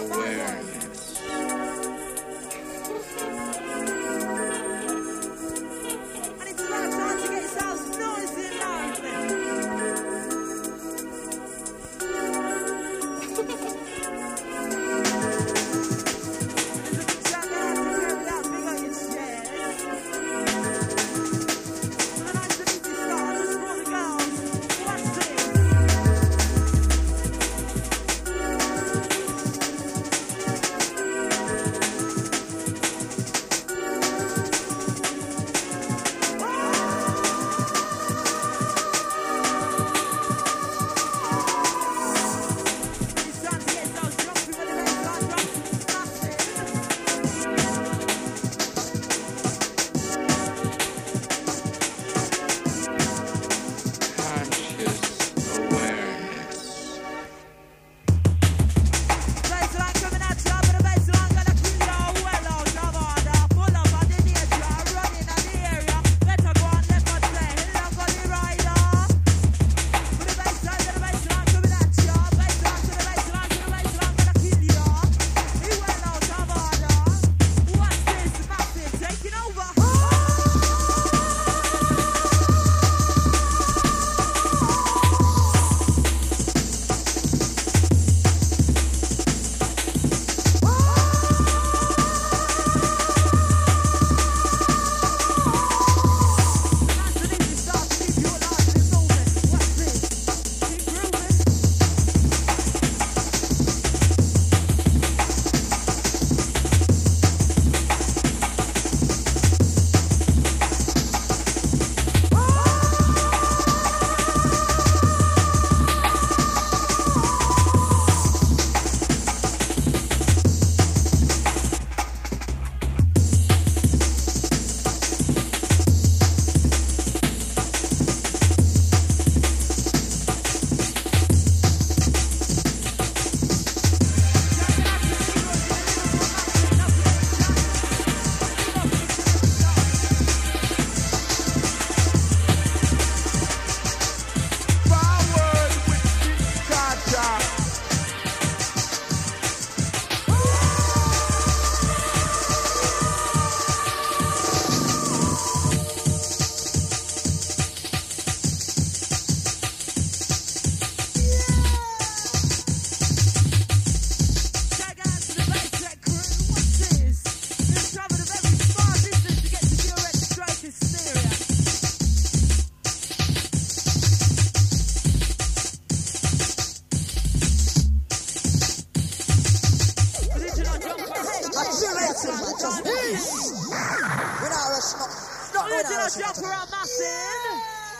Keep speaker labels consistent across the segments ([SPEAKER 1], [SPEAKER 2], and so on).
[SPEAKER 1] Original jumper on massive.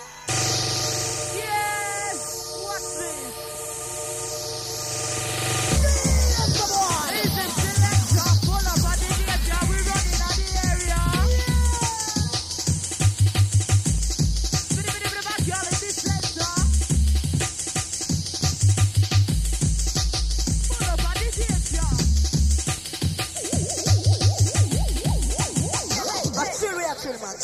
[SPEAKER 1] Yes, what's this? Is it selector full of a danger? We running out the area. Bit of back, y'all, in this selector. Full of a danger.
[SPEAKER 2] That's the reaction, man.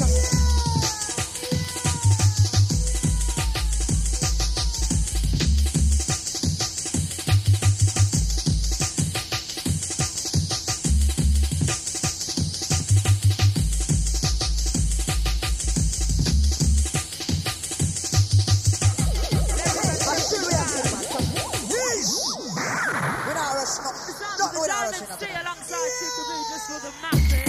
[SPEAKER 1] Stay alongside Tickle B just for the massive.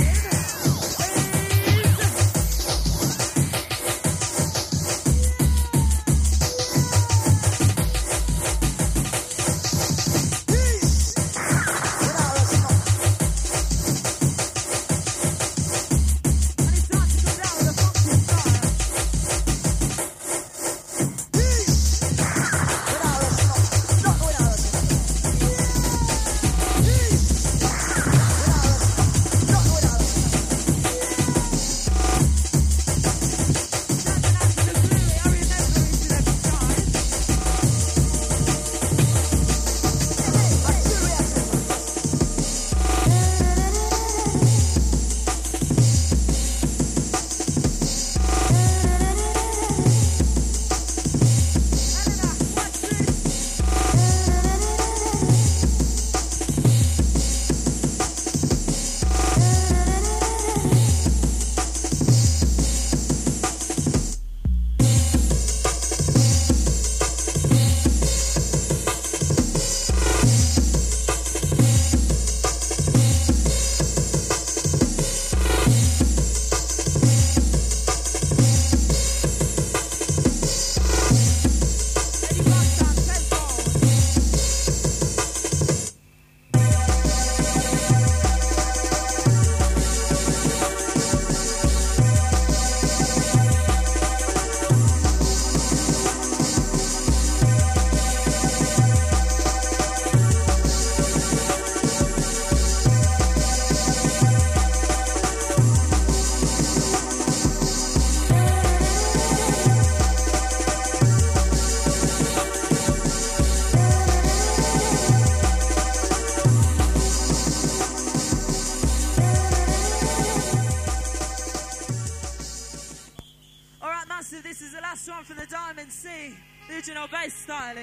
[SPEAKER 1] Last one for the Diamond C, the original bass style.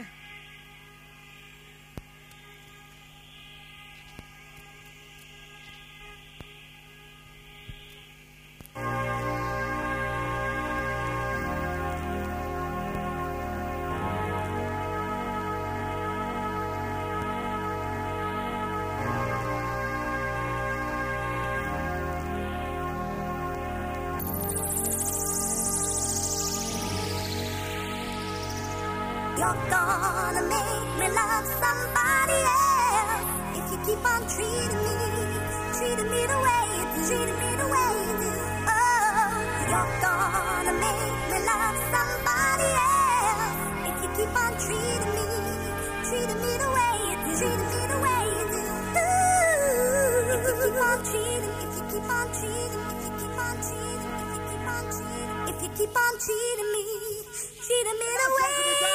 [SPEAKER 3] You're gonna make me love somebody else if you keep on treating me the way you do, treating me the way you do. Oh, you're gonna make me love somebody else if you keep on treating me the way you do, treating me the way you do. Ooh, if you keep on treating, if you keep on treating, if you keep on treating, if you keep on treating, if you keep on treating me the way you do.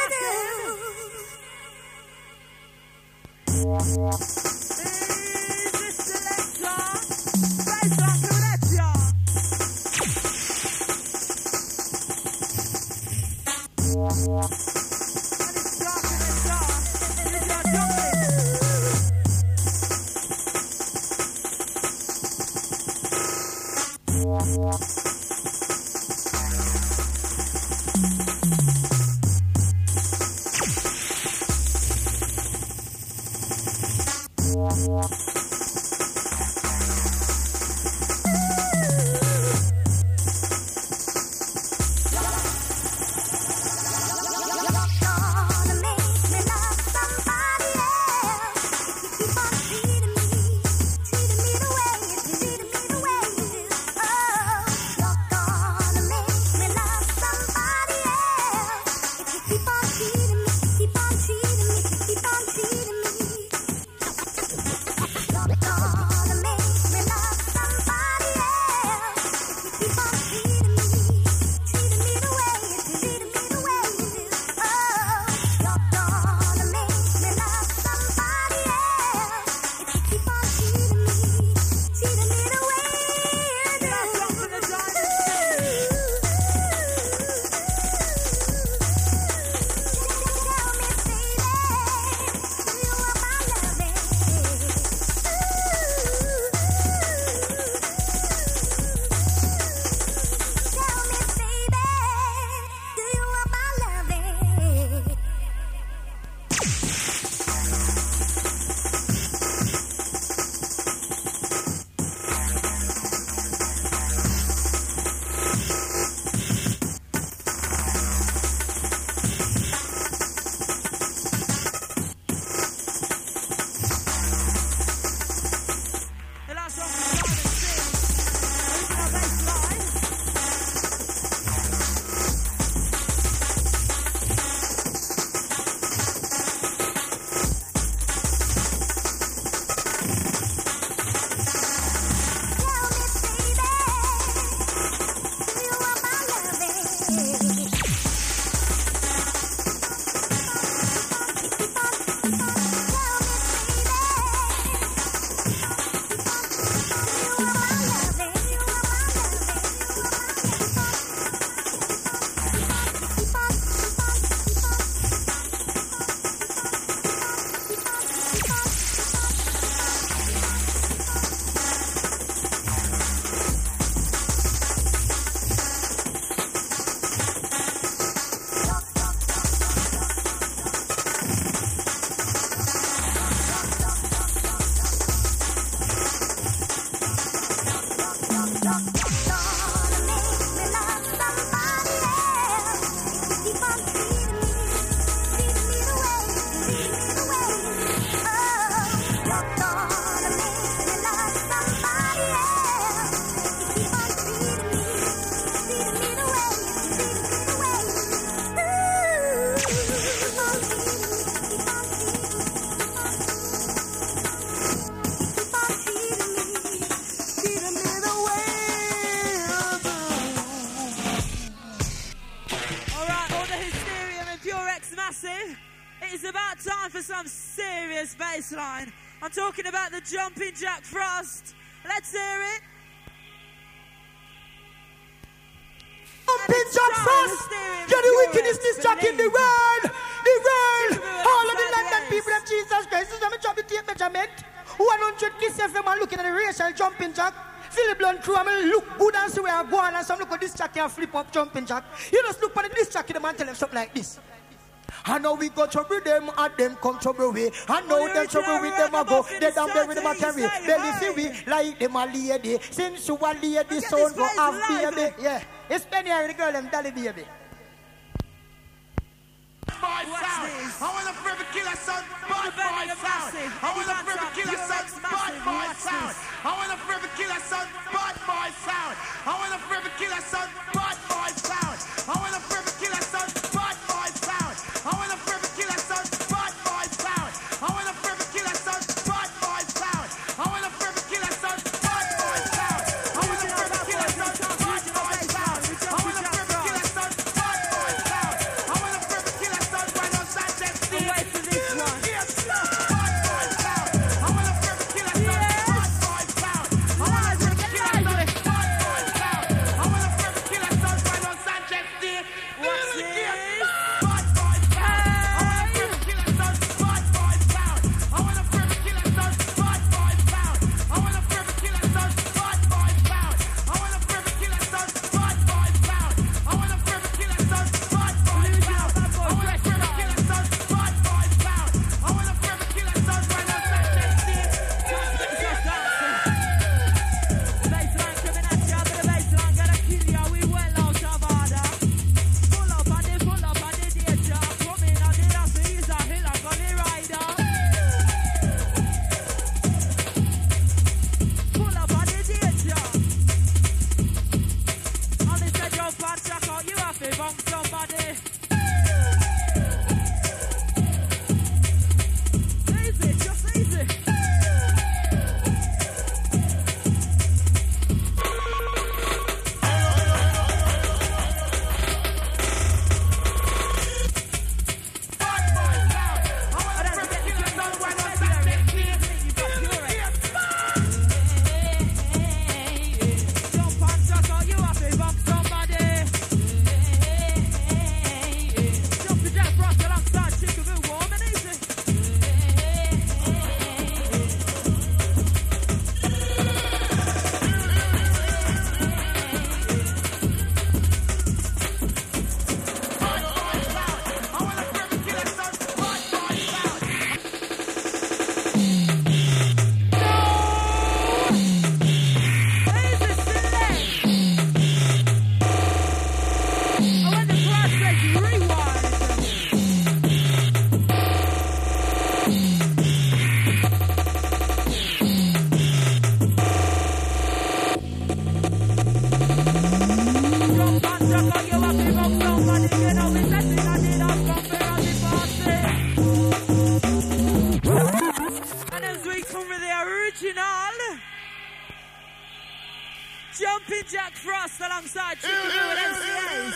[SPEAKER 1] Bassline. I'm talking about the Jumping Jack Frost. Let's hear it.
[SPEAKER 2] Pumping Jack Frost. You're the wickedest this Jack in the world. The world. All of the London people of Jesus Christ. This is my job to take measurement. 100 kiss FM and looking at the racial jumping jack. Fill the blunt through and look good and see where I go and some look at this jack and flip up jumping jack. You just look at this jack in the man tell them something like this. I know we go trouble them and them come trouble we. I know them trouble with them I go. They down there with them I carry. Belly see we like them a lady. Since you a lady son go have baby. Yeah. It's Penny and the girl them dolly baby.
[SPEAKER 4] My sound. I want a forever killer son. Bad boy sound. I want a forever killer son. Bad boy sound. I want a forever killer son. Bad boy sound. I want a forever killer son. Bad boy sound. I want a forever killer son. Bad boy sound. I want a forever killer son. Bad boy sound. I want a forever killer son. Bad boy sound. I want a forever killer son. Bad boy sound. I want a forever killer son. Bad boy sound. I want a forever killer son. Bad boy sound. I want a forever killer son. Why not Sanchez?
[SPEAKER 1] Wait for this one.
[SPEAKER 4] Yes, bad boy sound. I want a forever killer son. Bad boy sound. I want a forever killer son. Bad boy sound. I want a forever killer son. Why not Sanchez?
[SPEAKER 1] What's this?
[SPEAKER 4] Bad boy sound. I want a forever killer son. Bad boy sound. I want a forever killer son. Bad boy sound. I want a forever killer son. Bad boy sound. I want a forever killer son. Bad boy sound. I want a forever killer son. Bad boy sound. I want a forever killer son. Bad boy sound. I want a forever killer son. Why not Sanchez?
[SPEAKER 1] Baseline coming at you, but the baseline gonna kill you. We well out of order. Pull up on the danger. Coming on the ass, he's a hill and gully rider. Pull up on the danger. On the stage of bad jack out, you have to bump somebody. Easy, just easy. Jump on jack out, you have to bump somebody. Jump to Jack Frost alongside Chickaboo, warm and easy. Easy, select. I want the class says rewind. Jump on jack out, you have to bump somebody. You know it's that thing I did up compare on the party. And as we come with the original Jumping Jack Frost alongside Chickaboo and MCAs.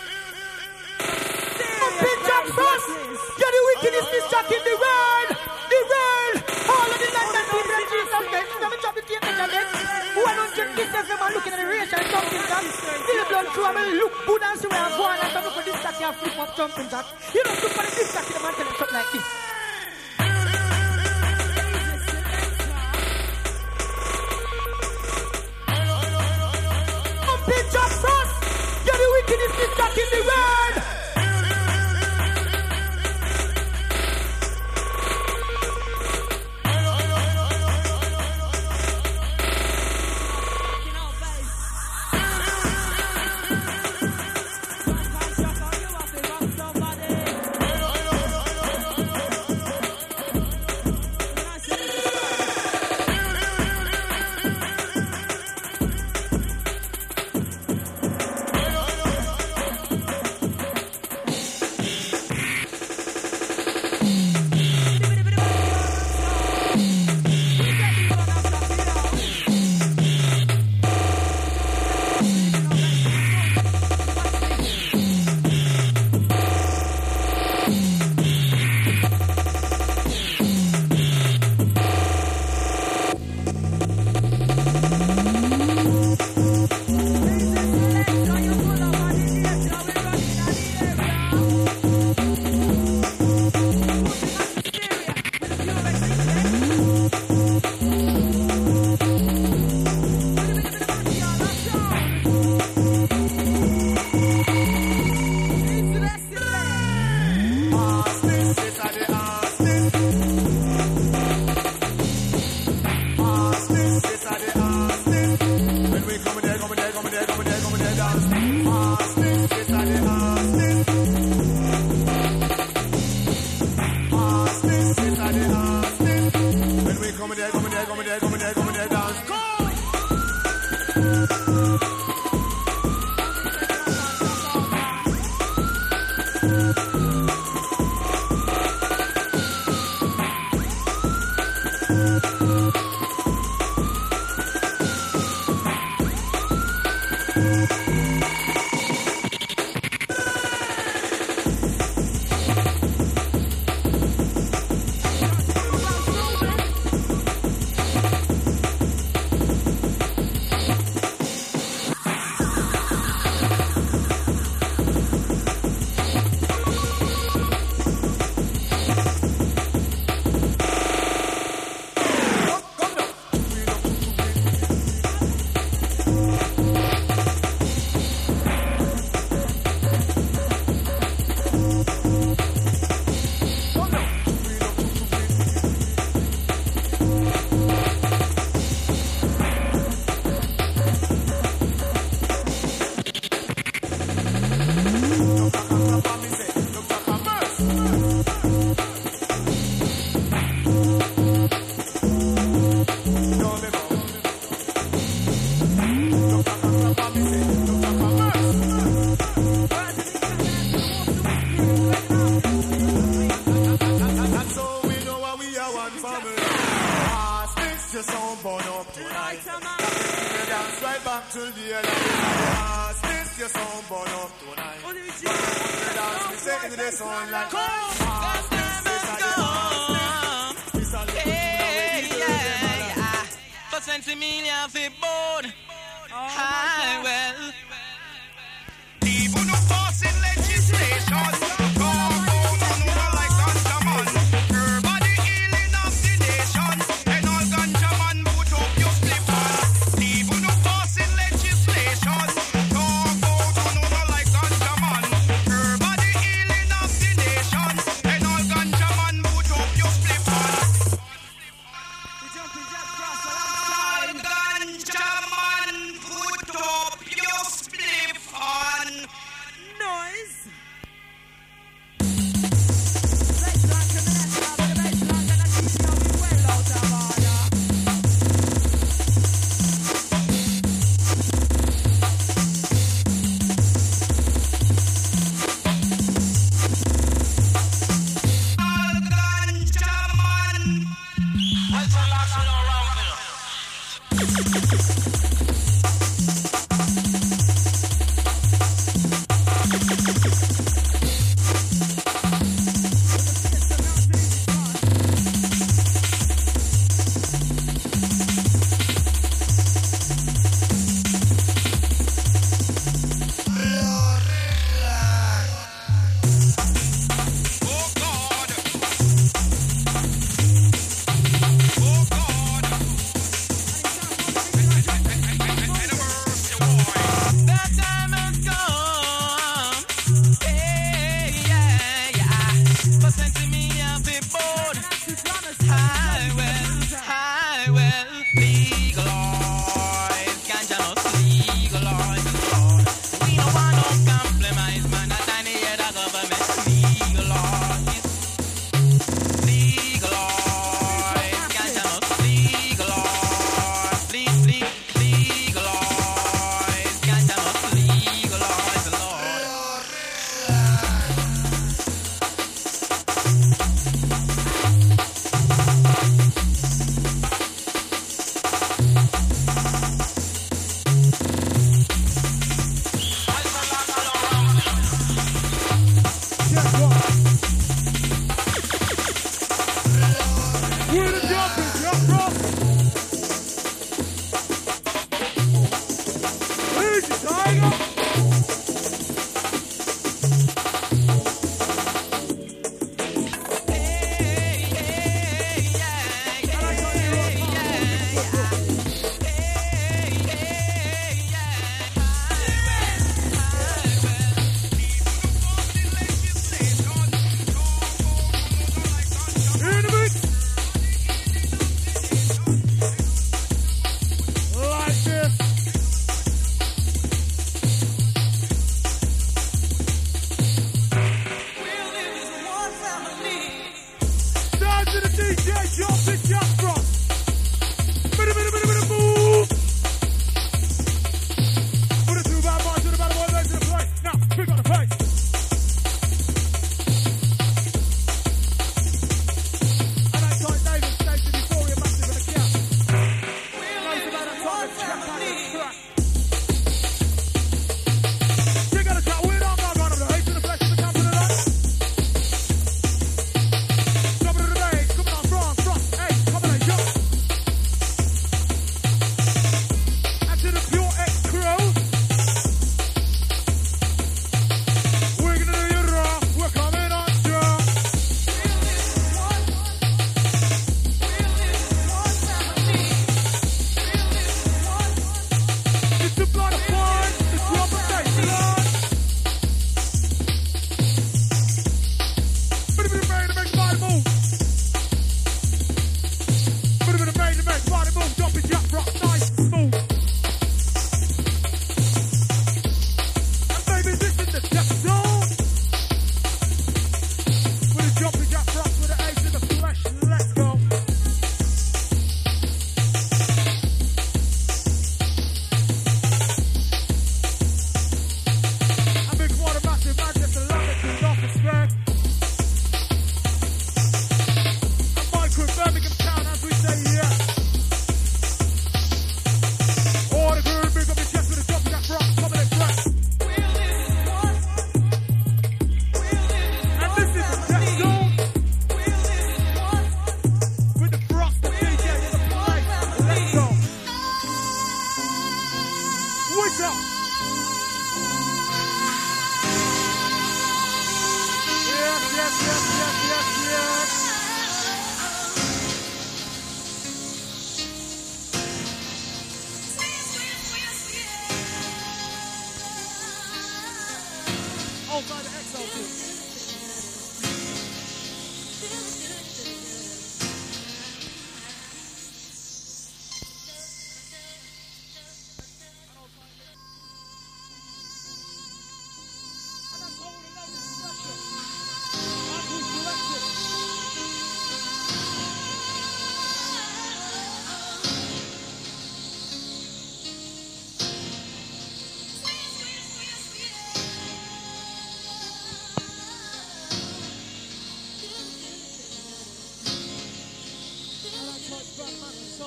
[SPEAKER 2] Pumping Jack Frost. You're the wickedest this Jack in the world. The world. All of the London people of Jesus Christ. This is my job to take measurement. 100 kiss FM and looking at the racial jumping jack. Fill the blunt through and look good and see where I go and some look at this jack and flip up jumping jack. You don't look at this jack in the man tell them something like this. Pumping Jack Frost. You're the wickedest this Jack in the world.
[SPEAKER 4] dance. Go!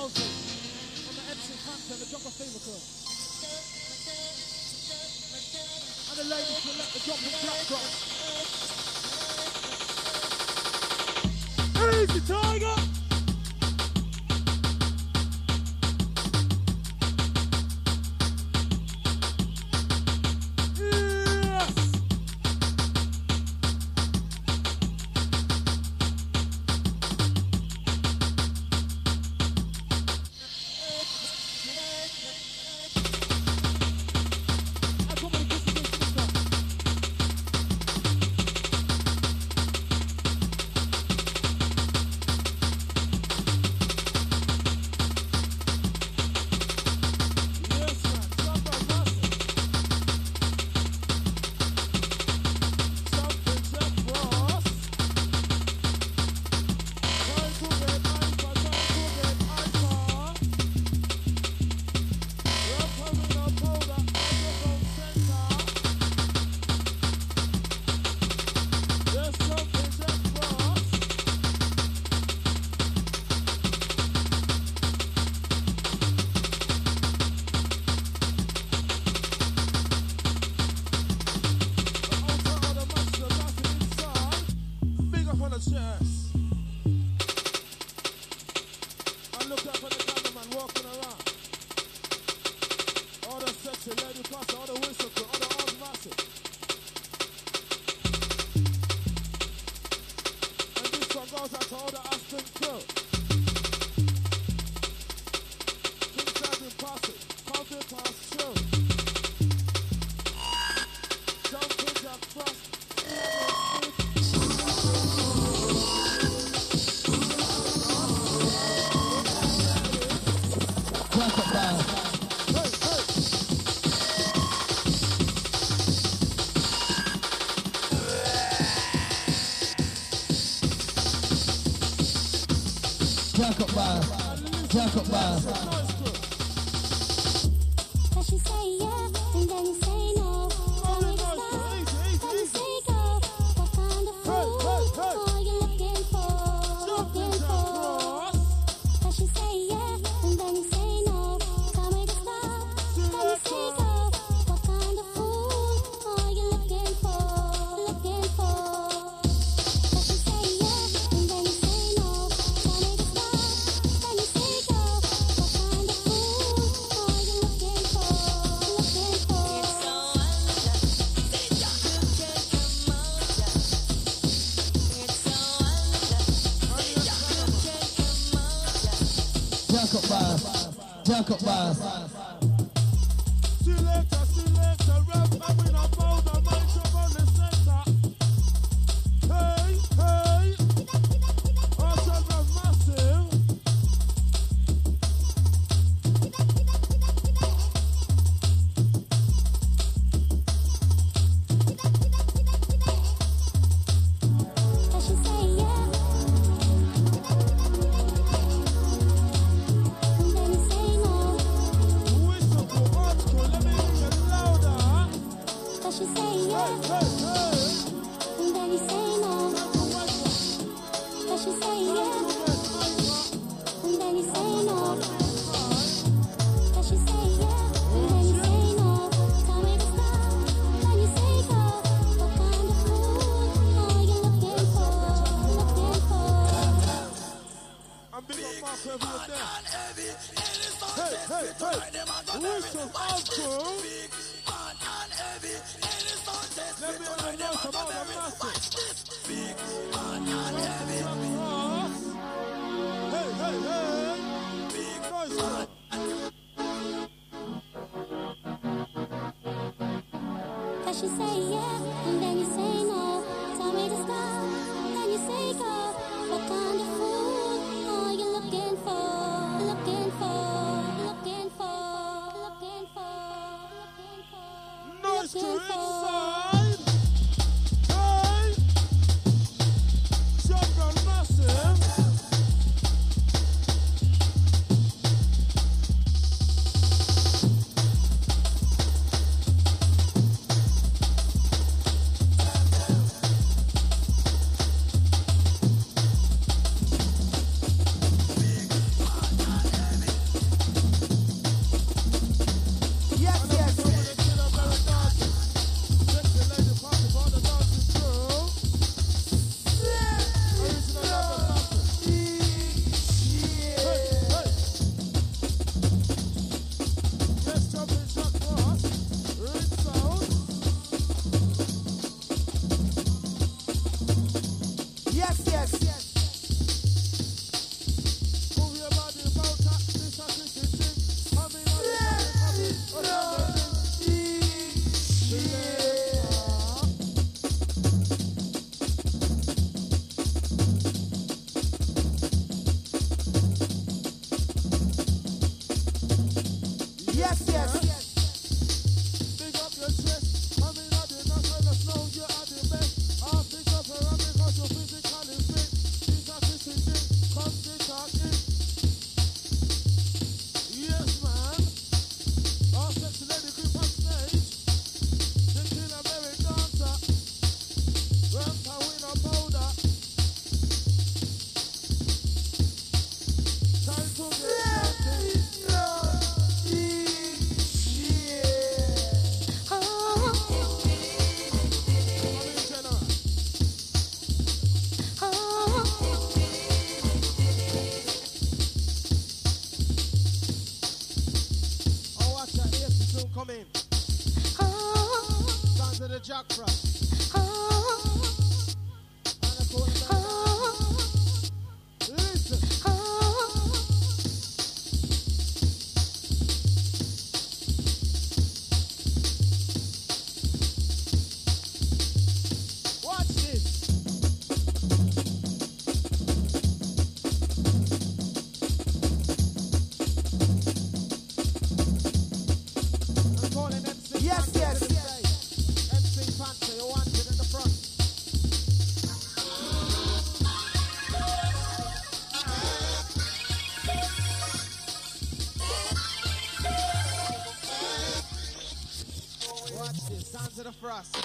[SPEAKER 5] Rosie. On the MC Hampton, the drop of Fever Crew. And the ladies will let the drop and drop drop. Easy, Tiger!
[SPEAKER 3] Jacob Bar. Cause you say yeah, and then you say no. Tell me to stop, tell me say go. What kind of fool are you looking for? Looking for? Cause you say yeah, and then you say no. Tell me to stop, tell me say go. What kind of fool are you looking for? Looking for? Cause you say yeah, and then you say no. Tell me to stop, tell me say go. What kind of fool are you looking for? Looking for?
[SPEAKER 2] Jacob Bar. Jacob Bar.
[SPEAKER 5] Selector, rap, I'm in a mode, I'm on the center. Hey, hey, Arsenal are massive.
[SPEAKER 3] Cause you say yeah, and then you say no.
[SPEAKER 5] Whistle for article, let me hear it louder.
[SPEAKER 3] Cause you say
[SPEAKER 5] Hey,
[SPEAKER 3] yeah,
[SPEAKER 5] hey, hey.
[SPEAKER 3] and then you say no. Cause you say yeah, and then you say no. Cause you say yeah, and then you say no. Tell me to stop, then you say go. What kind of fool are you looking for? Looking for?
[SPEAKER 5] I'm big on Mark every day. Hey, hey, hey. Whistle article. Let me know the noise about the massive. Hey, hey, hey. Noise.
[SPEAKER 3] Cause you say yeah, and then you say no. Tell me to stop, then you say go. What kind of fool are you looking for? Looking for? Looking for? Looking for? Looking for?
[SPEAKER 5] Noise to
[SPEAKER 3] Looking for?
[SPEAKER 5] inside. Hey. Shotgun massive.
[SPEAKER 2] Yes, yes.
[SPEAKER 5] Big up your chest. I mean, I did not tell us no, you are the best. I'll pick up around because you're physically fit. Jesus is it, come to talking. Yes, man. Our sexy lady creep on stage. The killer berry dancer. Grandpa winner powder. Time to get dirty. Come in. Sounds of the Jack Frost. And I call it listen. Watch this.
[SPEAKER 2] Yes, yes.
[SPEAKER 5] MC Fancy, you want it in the front. Watch this, sounds of the frost.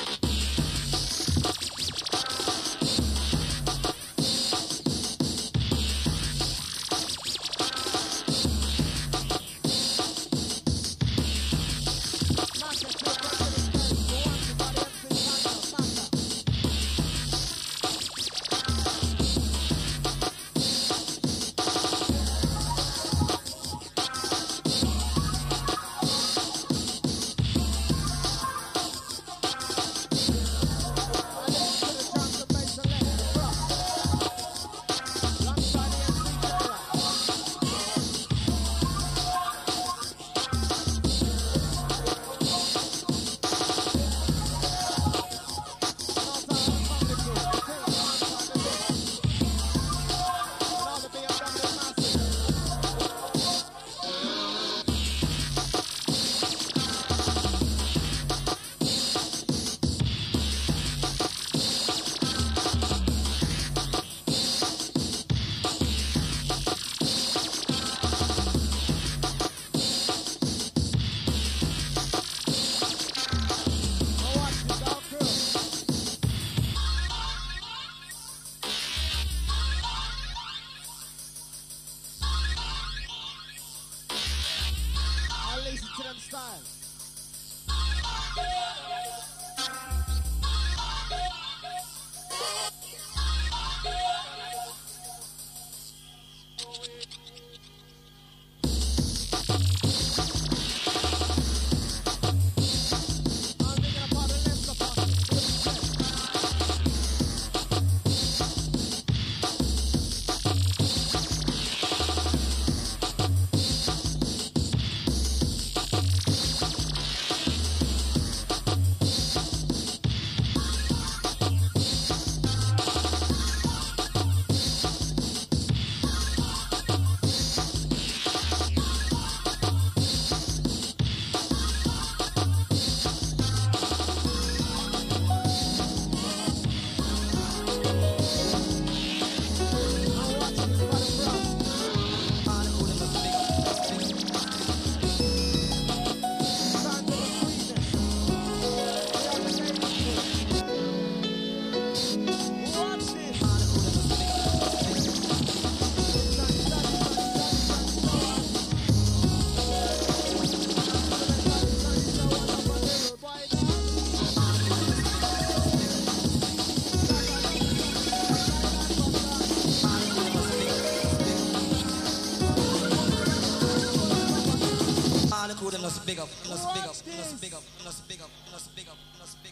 [SPEAKER 6] Big up, big up, big up, big up, big up, big up.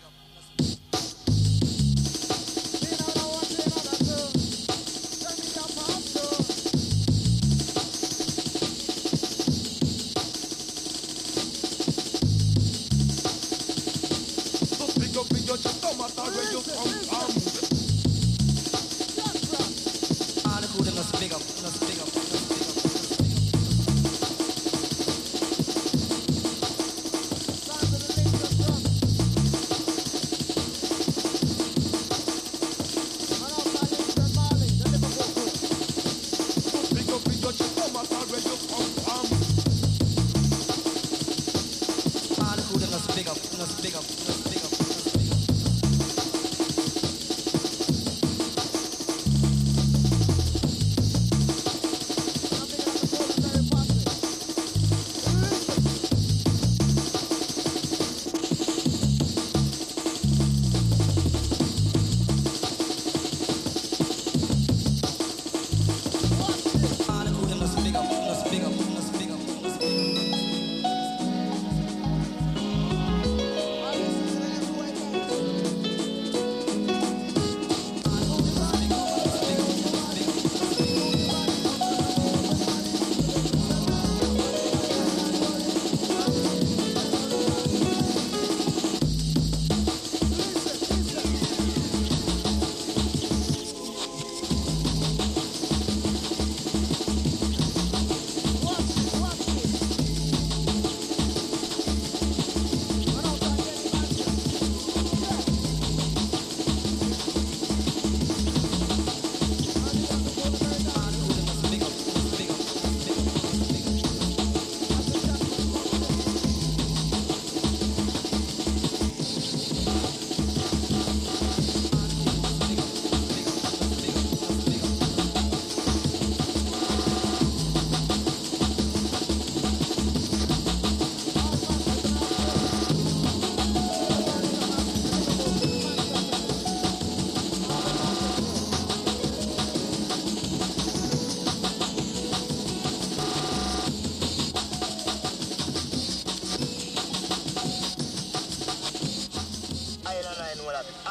[SPEAKER 6] Big up, big up.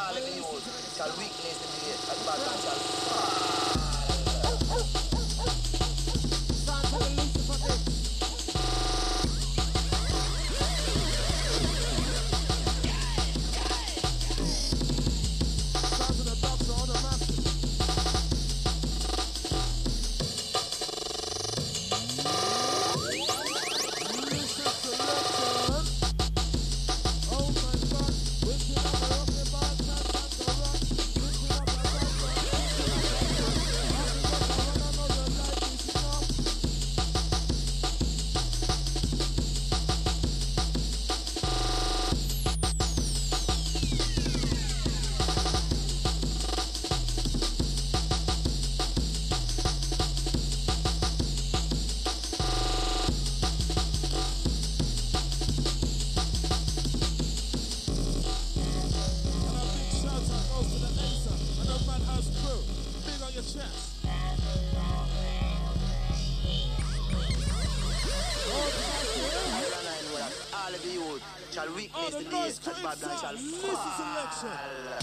[SPEAKER 7] all of the youth shall weakness the day, and bad man shall fall.
[SPEAKER 5] Sound for the Lucifer Dick. Sound to the doctor or the master. Oh my God, whipping up a rocket ball, can't stand the rock. Whipping up a rocket ball, I know your life is enough. And a big shout out goes to the Acer and the Madhouse crew. Big on your chest.
[SPEAKER 7] All of the youth shall weakness
[SPEAKER 5] Oh,
[SPEAKER 7] the
[SPEAKER 5] the
[SPEAKER 7] day,
[SPEAKER 5] noise
[SPEAKER 7] and
[SPEAKER 5] cutting
[SPEAKER 7] bad man shall
[SPEAKER 5] sound. Listen selection.
[SPEAKER 7] fall.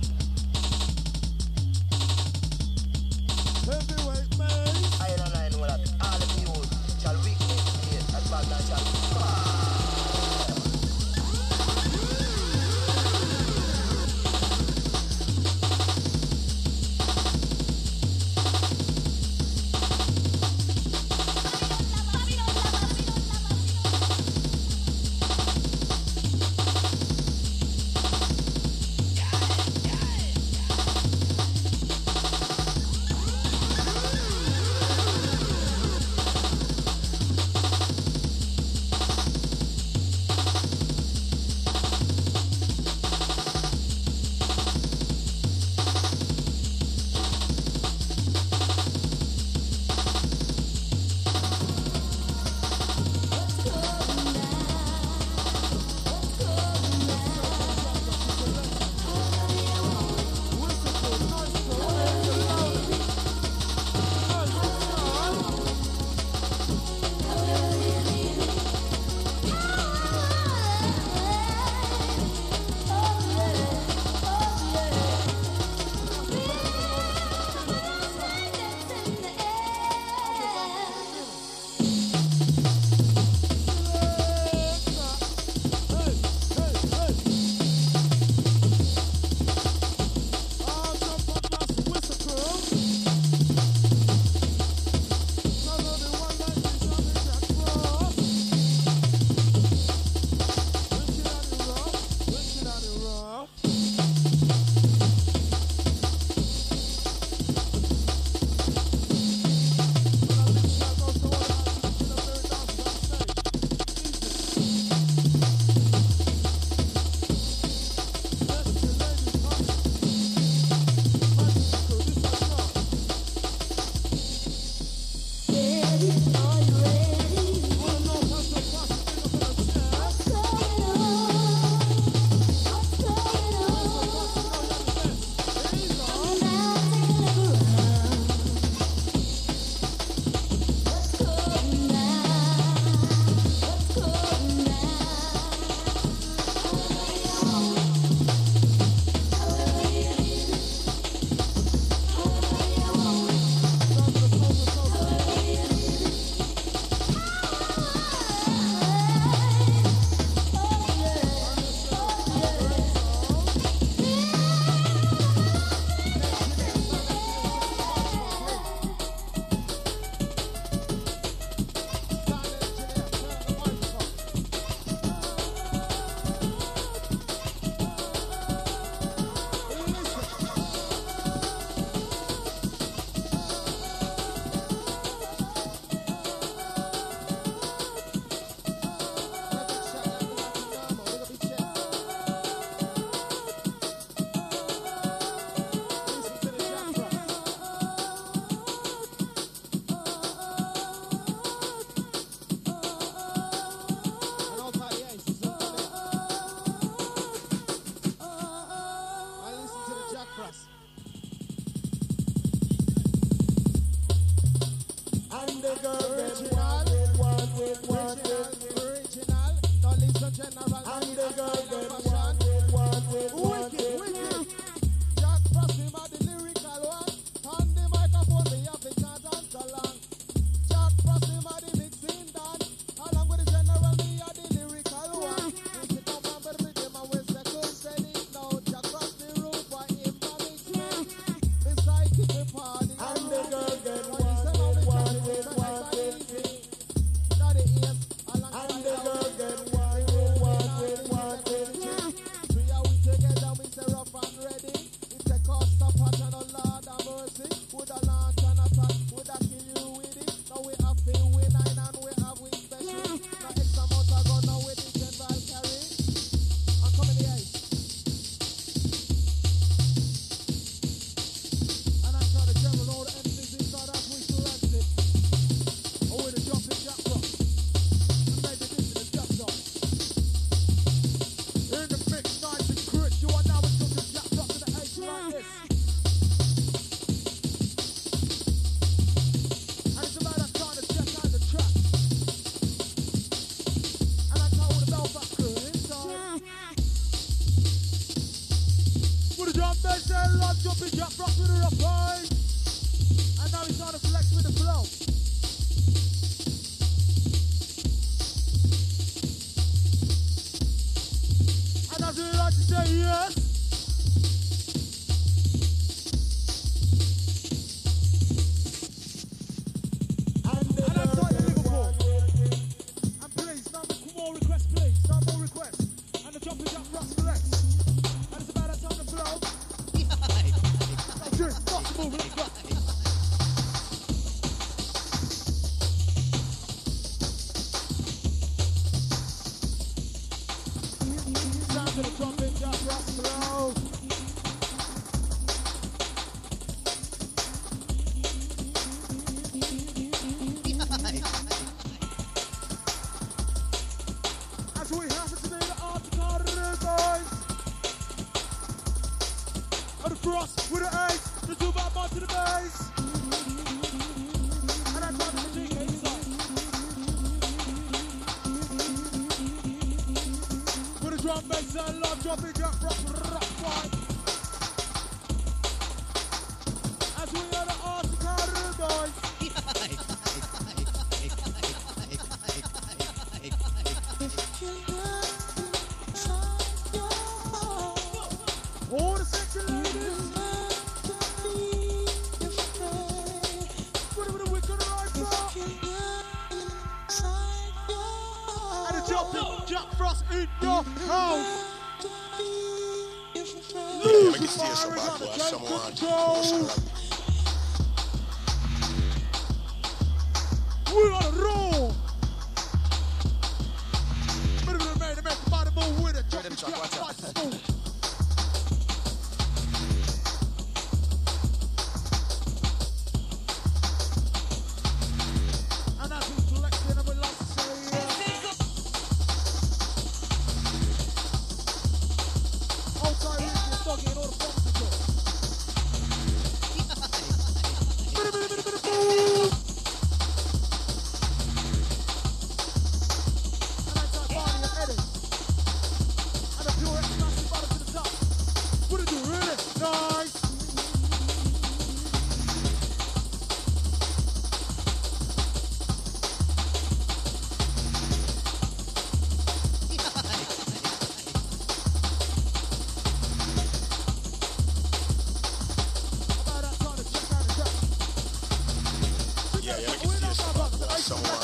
[SPEAKER 5] Heavyweight man.
[SPEAKER 7] Iron and iron, all of the youth shall weakness the day, and bad man shall fall.
[SPEAKER 5] jumping jack frost with a rough vibe. And now he's on to flex with the flow. And as we like to say, yes. And that's like Liverpool. And please, no more requests, please. No more requests. And the jumping jack frost flex. And it's about that time to flow. That's it. Possible. Let's go. Sound to the jumping jack frost flow. As we happen to be the Arctic boys. And the frost with the ace. The two bad boys to the base. And that's why the DK is on. With the drum bass and love jumping jack frost rock fight. As we are the Arctic boys. All the sexy ladies. With a wicked rifle. And the jumping Jack Frost in your house. Lose the fire is on the tank control. We're on a roll. Bit of a man to make the body move with it. Jumping Jack Frost move. And as we selected and we like to say, outside Ricky and Doggy and all the bombs to go. Bit of boom. And that's our Barney and Eddie. And the pure extraction bottom to the top. What did you really? Nice. About that time to check out the track.
[SPEAKER 8] Yeah, I can see someone.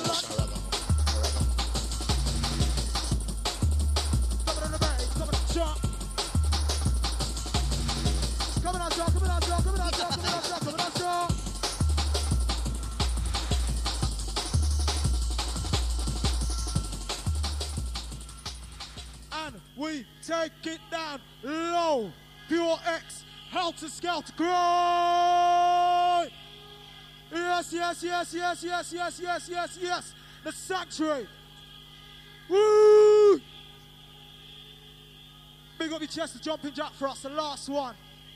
[SPEAKER 5] Coming on the bass, coming on the shot. Coming on shot, coming on shot, coming on shot, coming on shot, coming on shot. And we take it down low. Pure X, Helter Skelter, great! Yes, yes, yes, yes, yes, yes, yes, yes, yes. The Sanctuary. Woo! Big up your chest, the jumping jack for us, the last one.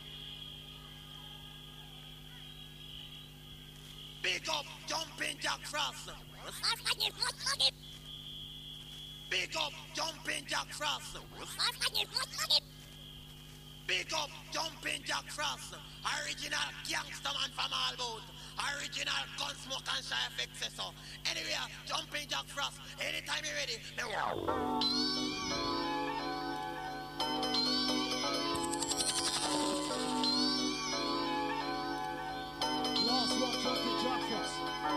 [SPEAKER 7] Big up Jumping Jack Frost. Big up Jumping Jack Frost. Big up Jumping Jack Frost. Original gangster man from all about. Original Gunsmoke and Shy Effects. So anyway, Jumping Jack Frost. Anytime you're ready.
[SPEAKER 5] Last one, jumping jack for us.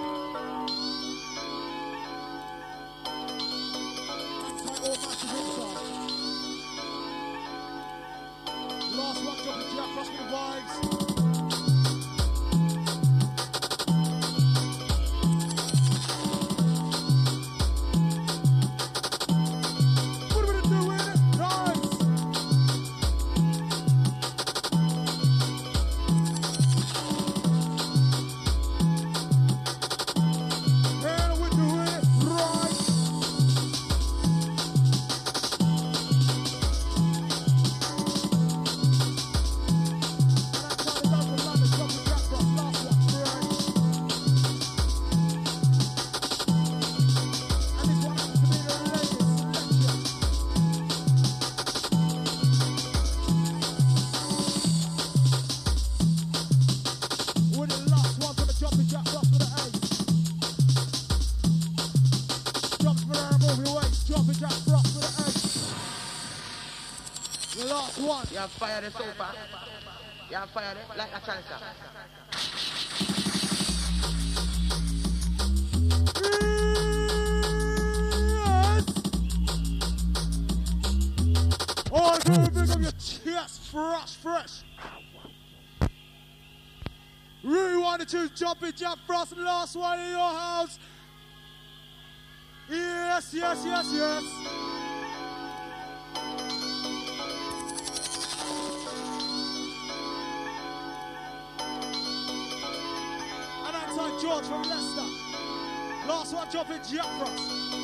[SPEAKER 5] Anti all matches inside. Last one, jumping jack for us with the vibes. Jack Frost with the edge. The last one.
[SPEAKER 7] You have fired the sofa. You have fired it like a cancer.
[SPEAKER 5] Yes! Oh, baby, big up your chest. Fresh. Really wanted to jump in, Jack Frost, the last one in your house. Yes. And that's on George from Leicester. Last one, jump in, Jack Frost.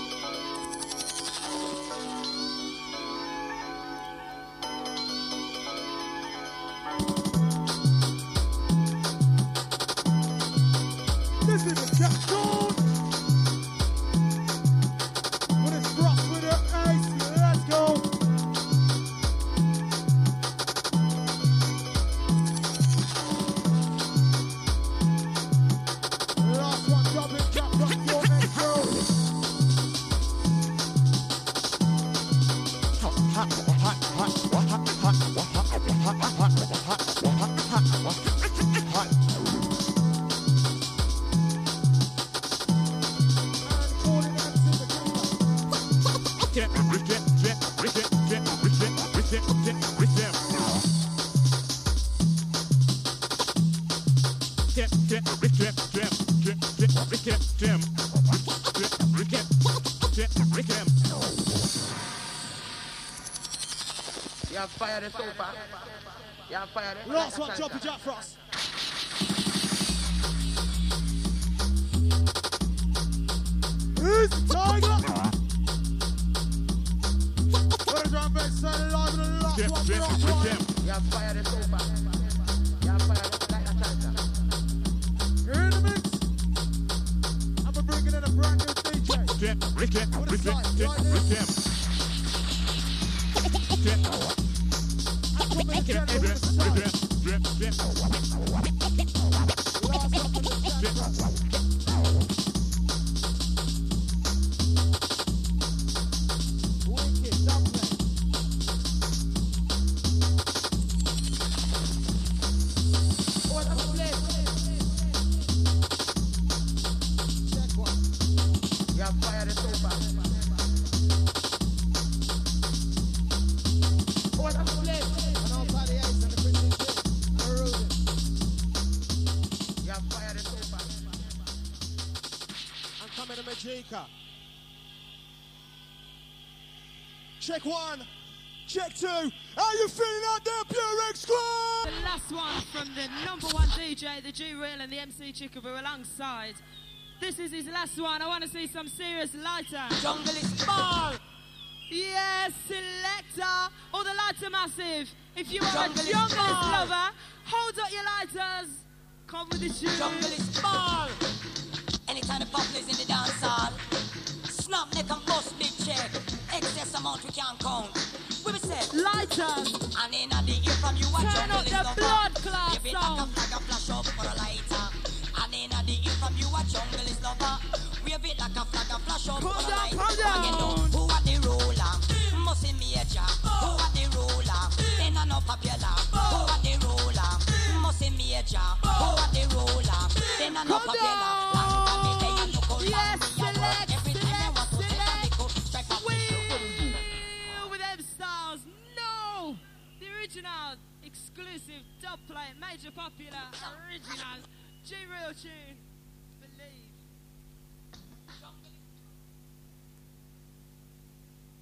[SPEAKER 5] This is the Jackson. With his Frost with the ace. Let's go. Last one, drop it, Jack Frost, your next row.
[SPEAKER 7] You have fired the sofa. You have fired it.
[SPEAKER 5] Last one, Jumpy Jack Frost. Who's the Tiger? Where's our best side alive in the last one?
[SPEAKER 7] You have fired the sofa. You have fired it like a cancer.
[SPEAKER 5] You're in the mix. And we're bringing in a brand new DJ. With a slide, right there. Check one, check two. How you feeling out there, Pure X Squad?
[SPEAKER 1] The last one from the #1 DJ, the G-Real and the MC Chickaboo alongside. This is his last one. I want to see some serious lighter.
[SPEAKER 7] Jungle is ball.
[SPEAKER 1] Yes, selector. All the lighter massive. If you are a junglist lover, hold up your lighters. Come with the shoes.
[SPEAKER 7] Jungle is ball. Anytime the pop is in the dance hall. Snap neck and bust big check. Excess amount we can't count. We will say
[SPEAKER 1] lighters.
[SPEAKER 7] And in the ear from you a
[SPEAKER 1] turn up the blood clot
[SPEAKER 7] give it like a flag a flash up for a lighter. And in the ear from you a jungle is lover. Wave it like a flag a flash up for a lighter.
[SPEAKER 1] Calm down.
[SPEAKER 7] You know who are the ruler? Musty major. Who are the ruler? Then I know popular. Who are the ruler? Musty major. Who are the ruler? Then I know popular.
[SPEAKER 1] Yes, select. Original, exclusive, dub play, major popular, original, G-Real tune.